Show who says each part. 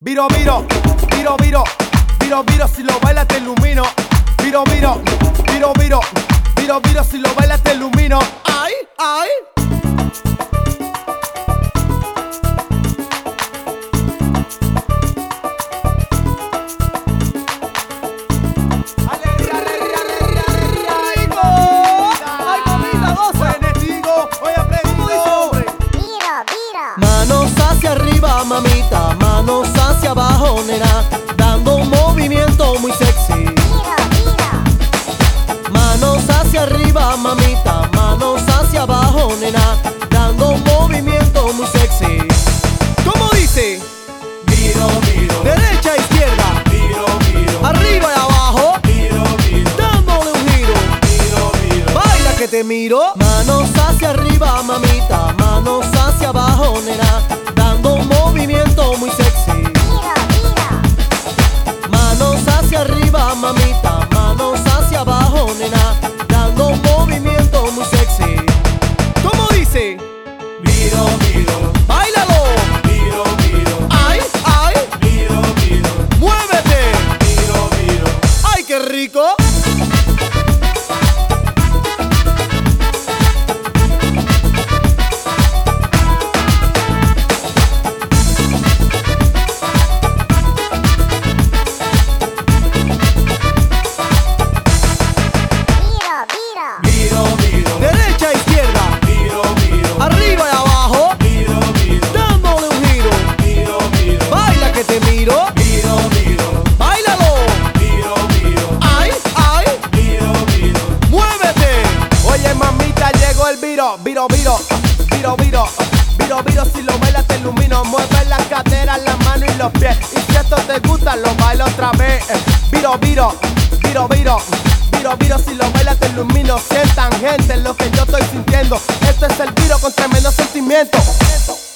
Speaker 1: Viro, viro, viro, viro, viro, viro, si lo bailas te ilumino. Viro, viro, viro, viro, viro, viro, si lo bailas te ilumino. Ay, ay.
Speaker 2: Manos hacia arriba, mamita, manos hacia abajo, nena, dando un movimiento muy sexy. Manos hacia arriba, mamita, manos hacia abajo, nena, dando un movimiento muy sexy. ¿Cómo dice?
Speaker 3: Miro, miro,
Speaker 2: Derecha, izquierda,
Speaker 3: miro, miro,
Speaker 2: arriba y abajo,
Speaker 3: miro, miro,
Speaker 2: dándole un giro.
Speaker 3: miro, miro.
Speaker 2: Baila que te miro. Manos hacia arriba, mamita, manos hacia abajo, nena, dando un movimiento muy sexy. Manos hacia arriba, mamita, manos hacia abajo, nena, dando un movimiento muy sexy. ¿Cómo dice?
Speaker 3: Miro, miro,
Speaker 2: ¡Báilalo!
Speaker 3: miro, miro,
Speaker 2: ¡Ay, ay!
Speaker 3: miro, miro,
Speaker 2: ¡Muévete!
Speaker 3: miro, miro.
Speaker 2: ¡Ay, qué rico!
Speaker 3: Miro, miro,
Speaker 2: Derecha, izquierda,
Speaker 3: miro, miro,
Speaker 2: arriba y abajo,
Speaker 3: miro, miro,
Speaker 2: dándole un giro.
Speaker 3: miro, miro,
Speaker 2: ¡Baila que te miro!
Speaker 3: miro, miro,
Speaker 2: ¡Báilalo!
Speaker 3: miro, miro,
Speaker 2: ¡Ay, ay!
Speaker 3: miro, miro.
Speaker 2: ¡Muévete!
Speaker 1: Oye, mamita, llegó el viro, viro, viro, viro, viro, viro, viro, si lo bailas te ilumino. Mueve las caderas, las manos y los pies. Y si esto te gusta, lo bailo otra vez. Viro, viro, viro, viro, viro, viro, si lo bailas te ilumino. Sientan, gente, lo que yo estoy sintiendo. Esto es el viro con tremendo sentimiento.